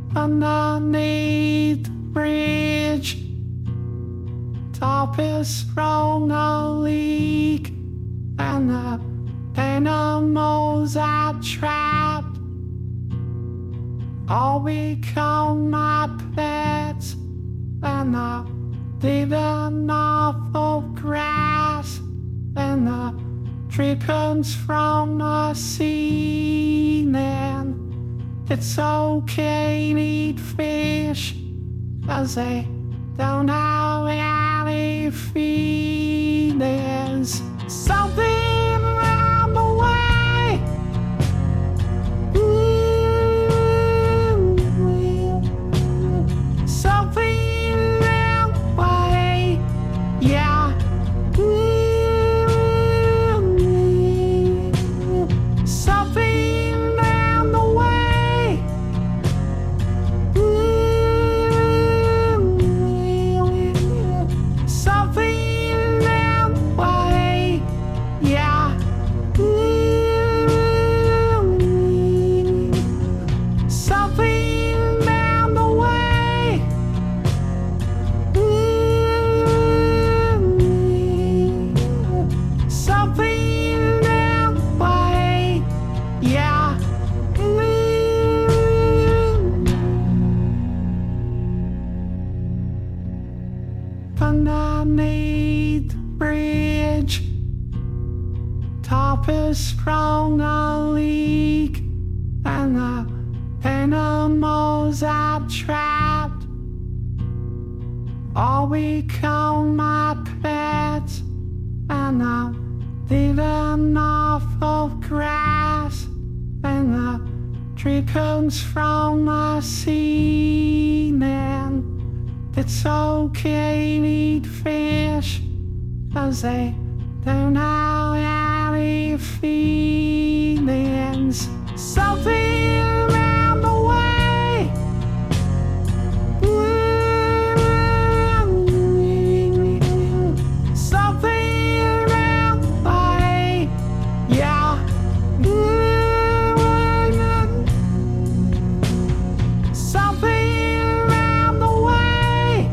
underneath the bridge. Top is thrown a leak, and the animals are trapped. All become my pets, and I did enough of grass, and the drippings from the sea. And it's okay to eat fish, 'cause they don't have any feet. There's something around the way. Something around the way. Yeah. Something around the way. Something around the way. Yeah. Something around the way. Something around the way. Yeah. Underneath the bridge, top is thrown a leak, and the animals are trapped. All become my pets, and I did enough of grass, and the drippings from the sea. And it's okay to eat fish, 'cause they don't have any feelings. Something around the way. Something around the way. Yeah. Something around the way.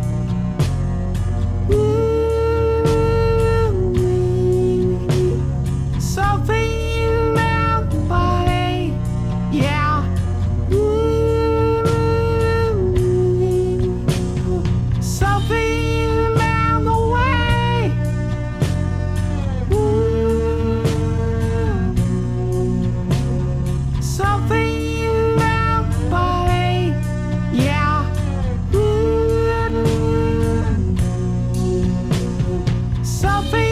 Something around the way. Yeah. Something around the way. Something around the way. Yeah. Something